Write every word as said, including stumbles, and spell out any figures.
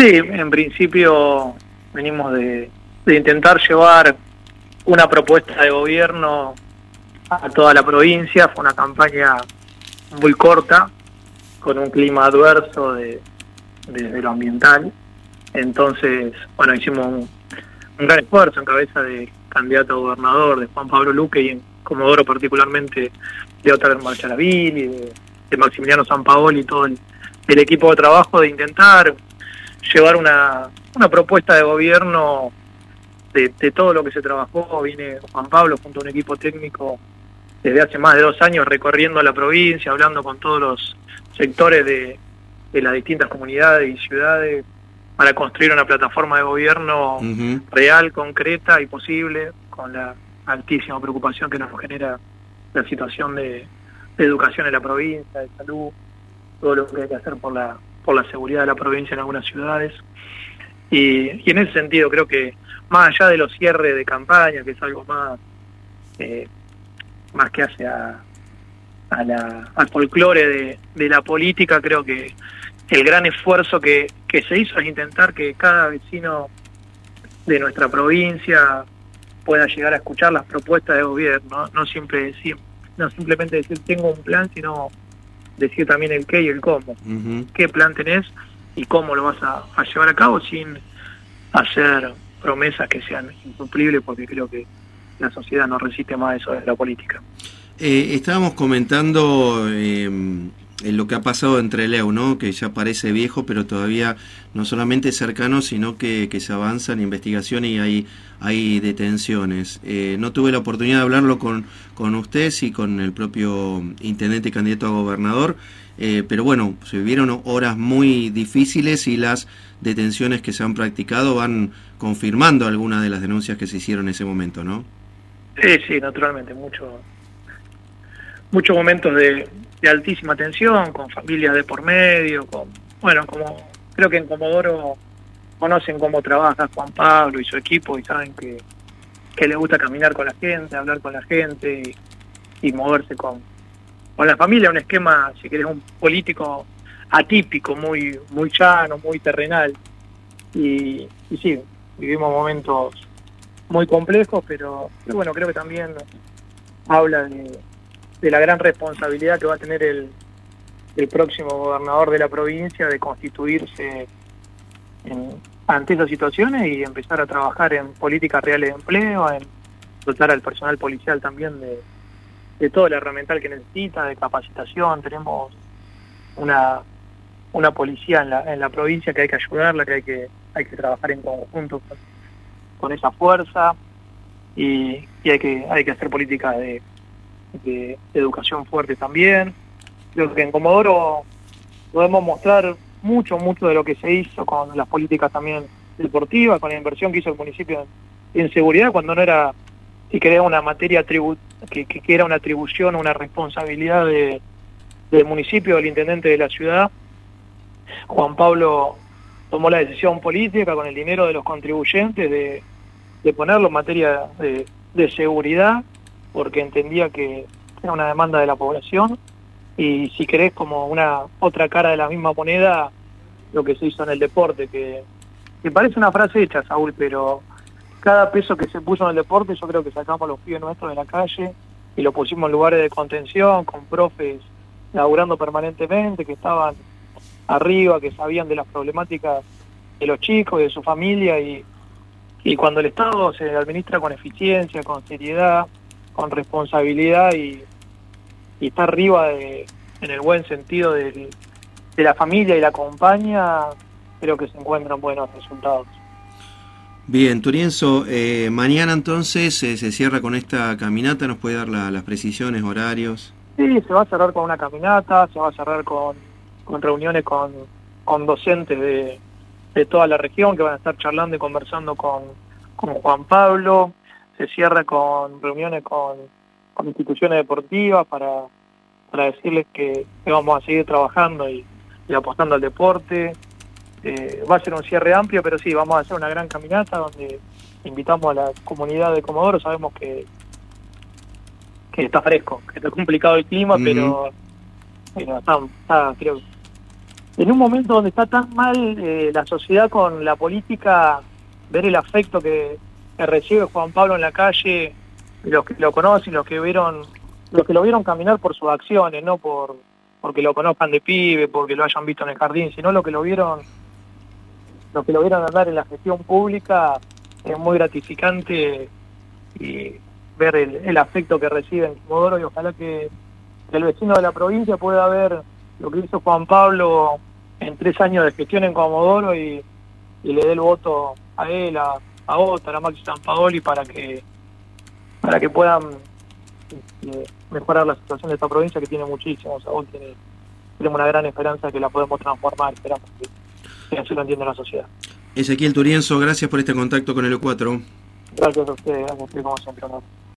Sí, en principio venimos de, de intentar llevar una propuesta de gobierno a toda la provincia. Fue una campaña muy corta, con un clima adverso de, de, de lo ambiental. Entonces, bueno, hicimos un, un gran esfuerzo en cabeza de candidato a gobernador, de Juan Pablo Luque, y en Comodoro particularmente de Otar Marcharavili, de, de Maximiliano Sampaoli y todo el, el equipo de trabajo, de intentar llevar una, una propuesta de gobierno de, de todo lo que se trabajó. Viene Juan Pablo junto a un equipo técnico desde hace más de dos años recorriendo la provincia, hablando con todos los sectores de, de las distintas comunidades y ciudades para construir una plataforma de gobierno uh-huh. real, concreta y posible, con la altísima preocupación que nos genera la situación de, de educación en la provincia, de salud, todo lo que hay que hacer por la por la seguridad de la provincia en algunas ciudades. Y, y en ese sentido creo que más allá de los cierres de campaña, que es algo más eh, más que hace a, a la, al folclore de, de la política, creo que el gran esfuerzo que, que se hizo es intentar que cada vecino de nuestra provincia pueda llegar a escuchar las propuestas de gobierno, no siempre decir, no simplemente decir tengo un plan, sino decir también el qué y el cómo. Uh-huh. ¿Qué plan tenés y cómo lo vas a, a llevar a cabo sin hacer promesas que sean incumplibles? Porque creo que la sociedad no resiste más eso de la política. Eh, estábamos comentando eh, en lo que ha pasado en Trelew, ¿no? Que ya parece viejo, pero todavía no solamente cercano, sino que, que se avanza en investigación y hay, hay detenciones. Eh, no tuve la oportunidad de hablarlo con, con usted y con el propio intendente y candidato a gobernador, eh, pero bueno, se vivieron horas muy difíciles y las detenciones que se han practicado van confirmando algunas de las denuncias que se hicieron en ese momento, ¿no? Sí, sí, naturalmente, mucho, muchos momentos de, de altísima tensión, con familias de por medio, con, bueno, como creo que en Comodoro conocen cómo trabaja Juan Pablo y su equipo y saben que, que le gusta caminar con la gente, hablar con la gente y, y moverse con, con la familia, un esquema, si querés, un político atípico, muy, muy llano, muy terrenal. Y, y sí, vivimos momentos muy complejos, pero, pero bueno, creo que también habla de, de la gran responsabilidad que va a tener el, el próximo gobernador de la provincia de constituirse en, ante esas situaciones y empezar a trabajar en políticas reales de empleo, en dotar al personal policial también de, de todo el herramental que necesita, de capacitación. Tenemos una una policía en la en la provincia que hay que ayudarla, que hay que hay que trabajar en conjunto con, con esa fuerza y, y hay que hay que hacer políticas de, de, de educación fuerte también. Creo que en Comodoro podemos mostrar mucho, mucho de lo que se hizo con las políticas también deportivas, con la inversión que hizo el municipio en, en seguridad, cuando no era, si quería, una materia tribu que, que, que era una atribución, una responsabilidad de, del municipio, del intendente de la ciudad. Juan Pablo tomó la decisión política con el dinero de los contribuyentes de, de ponerlo en materia de, de seguridad, porque entendía que era una demanda de la población. Y si querés, como una otra cara de la misma moneda, lo que se hizo en el deporte, que, que parece una frase hecha, Saúl, pero cada peso que se puso en el deporte, yo creo que sacamos a los pibes nuestros de la calle y lo pusimos en lugares de contención, con profes laburando permanentemente, que estaban arriba, que sabían de las problemáticas de los chicos y de su familia, y, y cuando el Estado se administra con eficiencia, con seriedad, con responsabilidad y y está arriba de, en el buen sentido de, de la familia y la acompaña, creo que se encuentran buenos resultados. Bien, Turienzo, eh, mañana entonces eh, se cierra con esta caminata, ¿nos puede dar la, las precisiones, horarios? Sí, se va a cerrar con una caminata, se va a cerrar con, con reuniones con, con docentes de, de toda la región que van a estar charlando y conversando con, con Juan Pablo, se cierra con reuniones con con instituciones deportivas para, para decirles que, que vamos a seguir trabajando y, y apostando al deporte. Eh, va a ser un cierre amplio, pero sí, vamos a hacer una gran caminata donde invitamos a la comunidad de Comodoro. Sabemos que, que está fresco, que está complicado el clima, uh-huh. pero, pero está, está, creo, en un momento donde está tan mal eh, la sociedad con la política, ver el afecto que, que recibe Juan Pablo en la calle, los que lo conocen, los que vieron, los que lo vieron caminar por sus acciones, no por porque lo conozcan de pibe, porque lo hayan visto en el jardín, sino lo que lo vieron, los que lo vieron andar en la gestión pública, es muy gratificante y ver el, el afecto que recibe en Comodoro, y ojalá que, que el vecino de la provincia pueda ver lo que hizo Juan Pablo en tres años de gestión en Comodoro y, y le dé el voto a él, a, a Ota, a Maxi Sampaoli, para que para que puedan eh, mejorar la situación de esta provincia, que tiene muchísimo. O sea, hoy tiene, tenemos una gran esperanza que la podemos transformar, esperamos que, que así lo entienda la sociedad. Ezequiel Turienzo, gracias por este contacto con el E cuatro. Gracias a ustedes, gracias a ustedes como siempre.